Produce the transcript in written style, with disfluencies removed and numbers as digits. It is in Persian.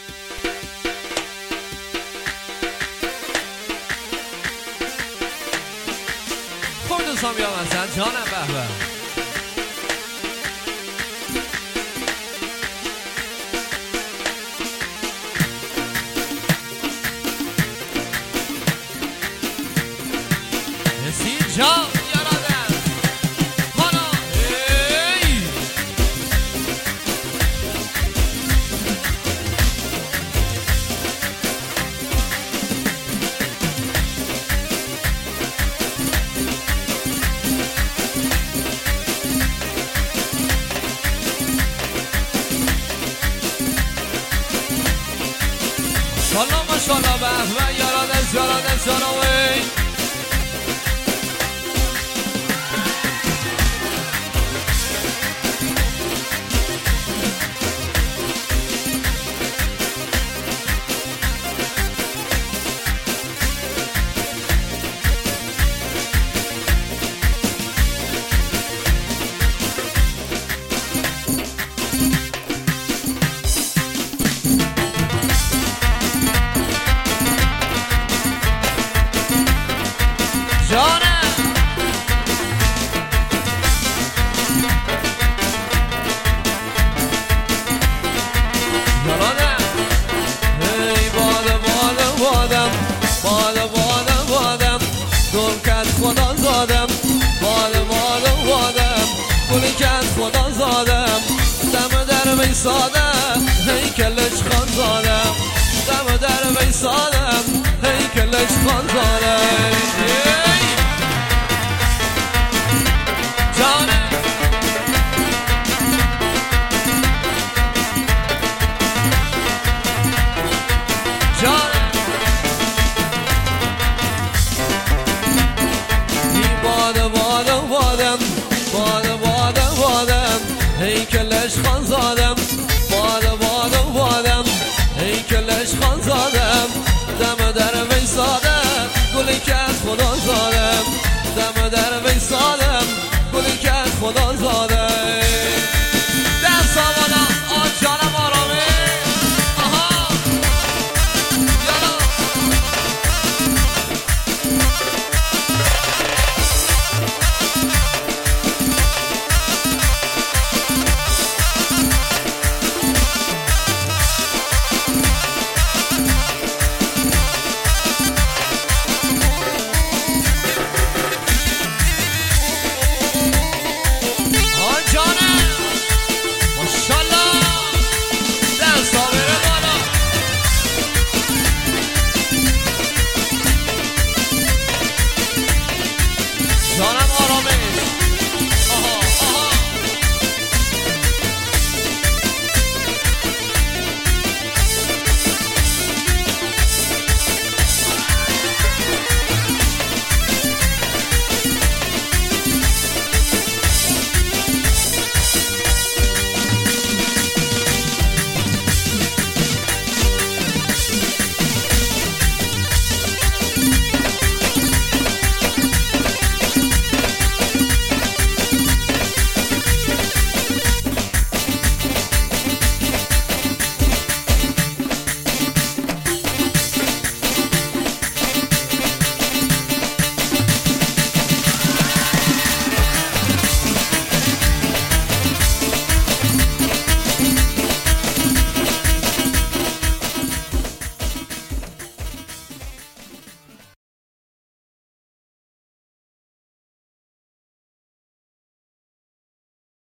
خود دوستان بیام هستن جانم به به. سی جان یارادن حالا ای ماشالله ماشالله به به یارادن یارادن یارادن خدا زادم وادم گلی کت خدا زادم دم در می سادم هیکلش خان زادم دم در می سادم هیکلش خان زادم جانم جانم وادم هیکلش خان زادم